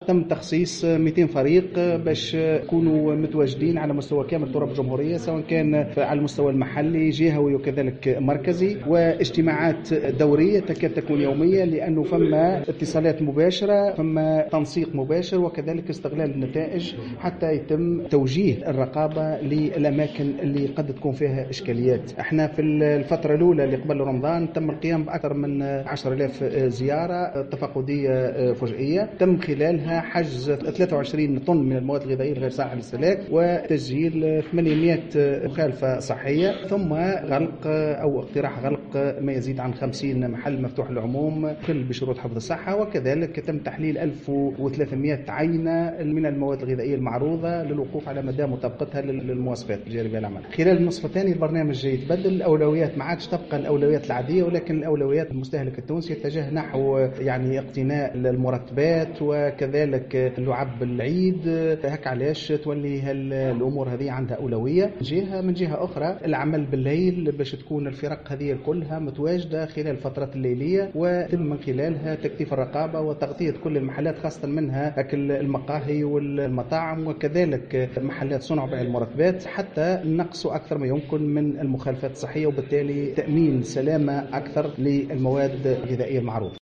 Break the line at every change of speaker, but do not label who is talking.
تم تخصيص 200 فريق باش يكونوا متواجدين على مستوى كامل تراب الجمهورية، سواء كان على المستوى المحلي جهوي وكذلك مركزي، واجتماعات دورية تكاد تكون يومية، لأنه فما اتصالات مباشرة، فما تنسيق مباشر، وكذلك استغلال النتائج حتى يتم توجيه الرقابة للأماكن اللي قد تكون فيها إشكاليات. احنا في الفترة الأولى اللي قبل رمضان تم القيام بأكثر من 10,000 زيارة تفقدية فجئية، تم خلالها حجز 23 طن من المواد الغذائية الغير صالحة للاستهلاك وتسجيل 800 مخالفة صحية، ثم غلق أو اقتراح غلق ما يزيد عن 50 محل مفتوح للعموم كل بشروط حفظ الصحة، وكذلك تم تحليل 1300 عينة من المواد الغذائية المعروضة للوقوف على مدى مطابقتها للمواصفات الجارية بها العمل. خلال النصف الثاني البرنامج يتبدل، الأولويات ما عادش تبقى الأولويات العادية، ولكن الأولويات المستهلك التونسي يتجه نحو اقتناء المرتبات وكذلك لعب العيد. هك علاش تولي الأمور هذه عندها أولوية. من جهة أخرى العمل بالليل باش تكون الفرق هذه كلها متواجدة خلال الفترات الليلية، وتم من خلالها تكثيف الرقابة وتغطية كل المحلات، خاصة منها المقاهي والمطاعم وكذلك محلات صنع بيع المرتبات، حتى نقص أكثر ما يمكن من المخالفات الصحية، وبالتالي تأمين سلامة أكثر للمواد الغذائية المعروضة.